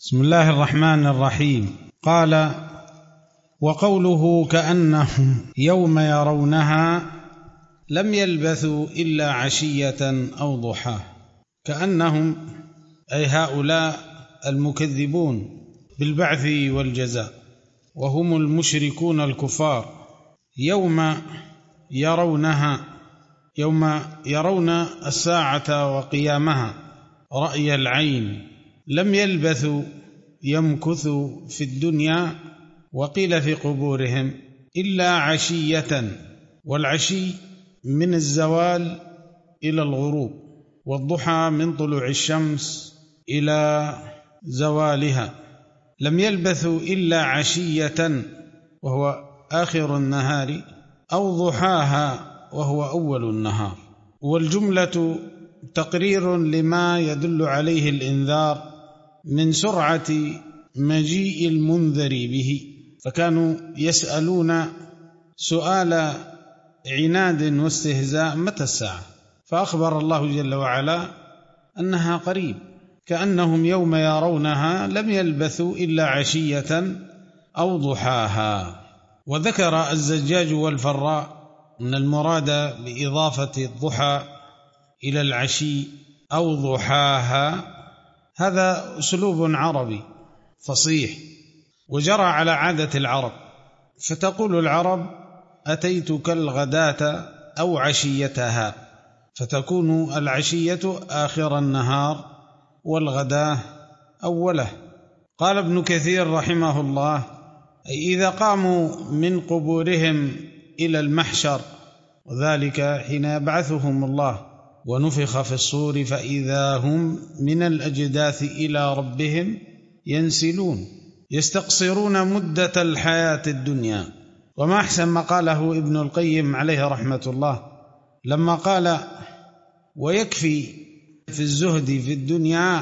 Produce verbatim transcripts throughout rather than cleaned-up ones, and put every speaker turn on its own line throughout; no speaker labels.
بسم الله الرحمن الرحيم. قال: وقوله كأنهم يوم يرونها لم يلبثوا إلا عشية أو ضحاها. كأنهم أي هؤلاء المكذبون بالبعث والجزاء، وهم المشركون الكفار، يوم يرونها، يوم يرون الساعة وقيامها رأي العين، لم يلبثوا يمكثوا في الدنيا وقيل في قبورهم إلا عشية، والعشي من الزوال إلى الغروب، والضحى من طلوع الشمس إلى زوالها. لم يلبثوا إلا عشية وهو آخر النهار، أو ضحاها وهو أول النهار. والجملة تقرير لما يدل عليه الإنذار من سرعة مجيء المنذر به، فكانوا يسألون سؤال عناد واستهزاء: متى الساعة؟ فأخبر الله جل وعلا أنها قريب. كأنهم يوم يرونها لم يلبثوا إلا عشية أو ضحاها. وذكر الزجاج والفراء أن المراد بإضافة الضحى إلى العشي أو ضحاها هذا أسلوب عربي فصيح، وجرى على عادة العرب، فتقول العرب: أتيتك الغداة أو عشيتها، فتكون العشية آخر النهار والغداة أوله. قال ابن كثير رحمه الله: أي إذا قاموا من قبورهم إلى المحشر، وذلك حين يبعثهم الله ونفخ في الصور فإذا هم من الأجداث إلى ربهم ينسلون، يستقصرون مدة الحياة الدنيا. وما أحسن ما قاله ابن القيم عليه رحمة الله لما قال: ويكفي في الزهد في الدنيا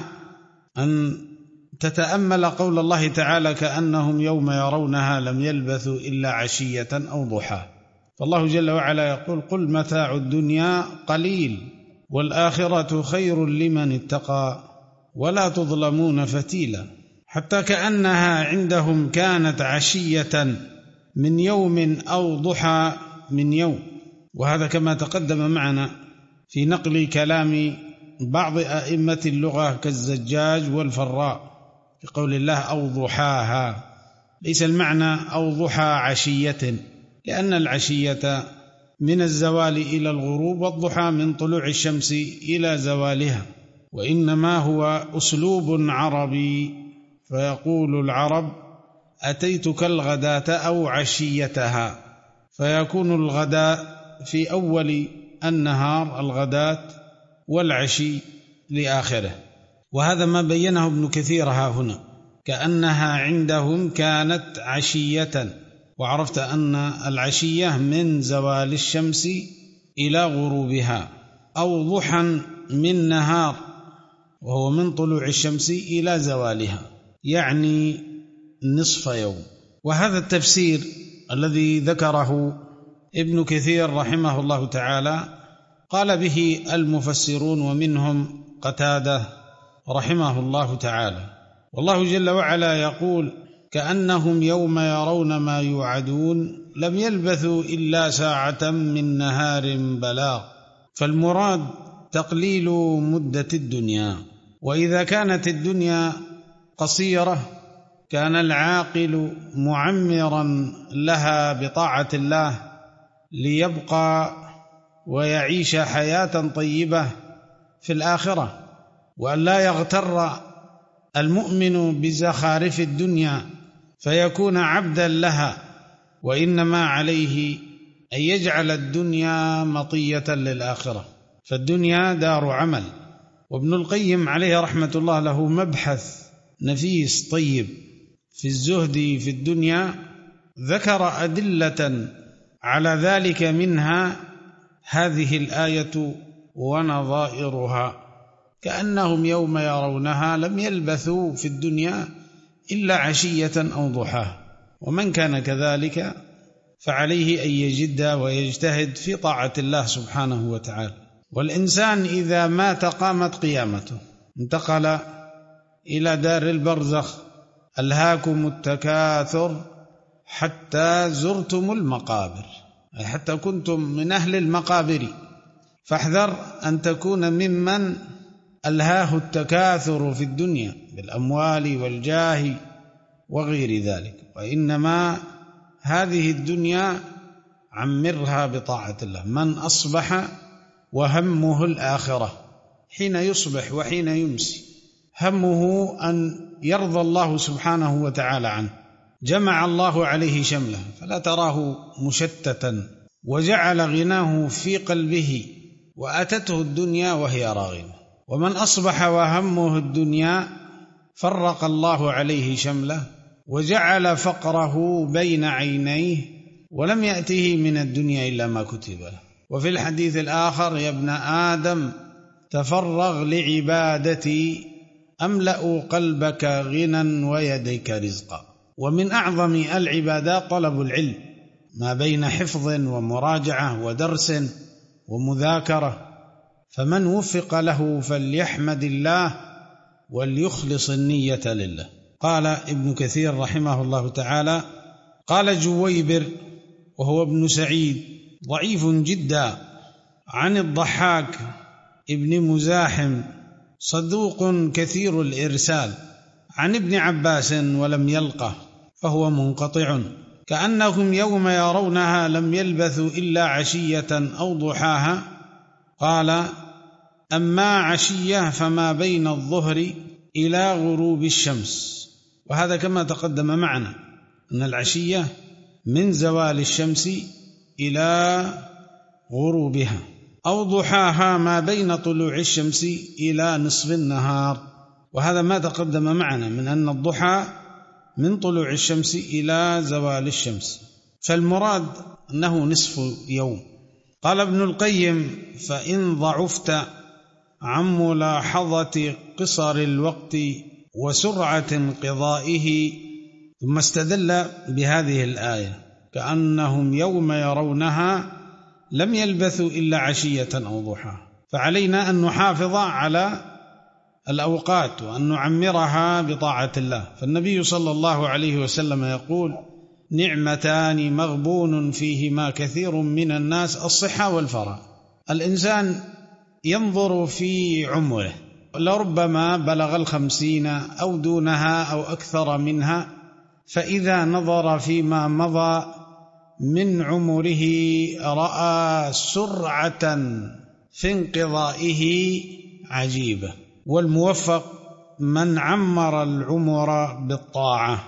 أن تتأمل قول الله تعالى: كأنهم يوم يرونها لم يلبثوا إلا عشية أو ضحى. فالله جل وعلا يقول: قل متاع الدنيا قليل والآخرة خير لمن اتقى ولا تظلمون فتيلا. حتى كأنها عندهم كانت عشية من يوم أو ضحى من يوم. وهذا كما تقدم معنا في نقل كلام بعض أئمة اللغة كالزجاج والفراء في قول الله أو ضحاها، ليس المعنى أو ضحى عشية، لأن العشية من الزوال إلى الغروب، والضحى من طلوع الشمس إلى زوالها، وإنما هو أسلوب عربي. فيقول العرب: أتيتك الغداة أو عشيتها، فيكون الغداء في أول النهار الغداة، والعشي لآخره. وهذا ما بينه ابن كثير ها هنا: كأنها عندهم كانت عشية. وعرفت أن العشية من زوال الشمس إلى غروبها، أو ضحى من نهار وهو من طلوع الشمس إلى زوالها، يعني نصف يوم. وهذا التفسير الذي ذكره ابن كثير رحمه الله تعالى قال به المفسرون، ومنهم قتادة رحمه الله تعالى. والله جل وعلا يقول: كأنهم يوم يرون ما يوعدون لم يلبثوا إلا ساعة من نهار بلاغ. فالمراد تقليل مدة الدنيا. وإذا كانت الدنيا قصيرة كان العاقل معمرا لها بطاعة الله ليبقى ويعيش حياة طيبة في الآخرة، وأن لا يغتر المؤمن بزخارف الدنيا فيكون عبدا لها، وإنما عليه أن يجعل الدنيا مطية للآخرة، فالدنيا دار عمل. وابن القيم عليه رحمة الله له مبحث نفيس طيب في الزهد في الدنيا، ذكر أدلة على ذلك، منها هذه الآية ونظائرها: كأنهم يوم يرونها لم يلبثوا في الدنيا إلا عشية أو ضحاها. ومن كان كذلك فعليه أن يجد ويجتهد في طاعة الله سبحانه وتعالى. والإنسان إذا مات قامت قيامته، انتقل إلى دار البرزخ: ألهاكم التكاثر حتى زرتم المقابر، أي حتى كنتم من أهل المقابر. فاحذر أن تكون ممن ألهاه التكاثر في الدنيا بالأموال والجاه وغير ذلك، وإنما هذه الدنيا عمرها بطاعة الله. من أصبح وهمه الآخرة، حين يصبح وحين يمسي همه أن يرضى الله سبحانه وتعالى عنه، جمع الله عليه شمله فلا تراه مشتتا، وجعل غناه في قلبه، وأتته الدنيا وهي راغمة. ومن أصبح وهمه الدنيا فرق الله عليه شمله وجعل فقره بين عينيه، ولم يأته من الدنيا إلا ما كتب له. وفي الحديث الآخر: يا ابن آدم تفرغ لعبادتي أملأ قلبك غنى ويديك رزقا. ومن أعظم العبادات طلب العلم، ما بين حفظ ومراجعة ودرس ومذاكرة، فمن وفق له فليحمد الله وليخلص النية لله. قال ابن كثير رحمه الله تعالى: قال جويبر وهو ابن سعيد ضعيف جدا عن الضحاك ابن مزاحم صدوق كثير الإرسال عن ابن عباس ولم يلقه فهو منقطع: كأنهم يوم يرونها لم يلبثوا إلا عشية أو ضحاها. قال: أما عشية فما بين الظهر إلى غروب الشمس. وهذا كما تقدم معنا أن العشية من زوال الشمس إلى غروبها، أو ضحاها ما بين طلوع الشمس إلى نصف النهار. وهذا ما تقدم معنا من أن الضحى من طلوع الشمس إلى زوال الشمس، فالمراد أنه نصف يوم. قال ابن القيم: فإن ضعفت عن ملاحظة قصر الوقت وسرعة انقضائه. ثم استدل بهذه الآية: كأنهم يوم يرونها لم يلبثوا إلا عشية أو ضحى. فعلينا أن نحافظ على الأوقات وأن نعمرها بطاعة الله. فالنبي صلى الله عليه وسلم يقول: نعمتان مغبون فيهما كثير من الناس، الصحة والفراغ. الإنسان ينظر في عمره لربما بلغ الخمسين أو دونها أو أكثر منها، فإذا نظر فيما مضى من عمره رأى سرعة في انقضائه عجيبة. والموفق من عمر العمر بالطاعة.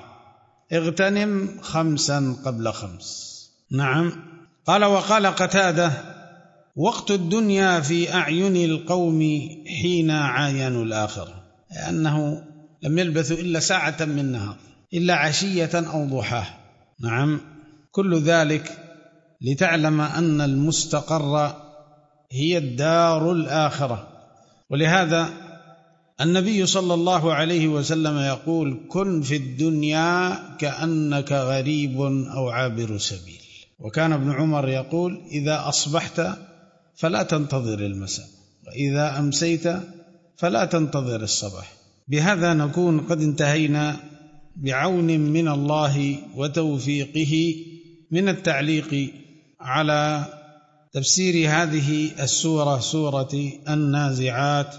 اغتنم خمسا قبل خمس. نعم. قال: وقال قتادة: وقت الدنيا في أعين القوم حين عاينوا الآخرة، لأنه لم يلبثوا إلا ساعة من نهار، إلا عشية أو ضحاه. نعم. كل ذلك لتعلم أن المستقر هي الدار الآخرة. ولهذا النبي صلى الله عليه وسلم يقول: كن في الدنيا كأنك غريب أو عابر سبيل. وكان ابن عمر يقول: إذا أصبحت فلا تنتظر المساء، وإذا أمسيت فلا تنتظر الصباح. بهذا نكون قد انتهينا بعون من الله وتوفيقه من التعليق على تفسير هذه السورة، سورة النازعات.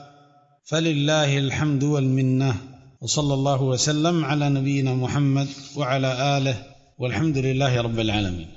فلله الحمد والمنة، وصلى الله وسلم على نبينا محمد وعلى آله، والحمد لله رب العالمين.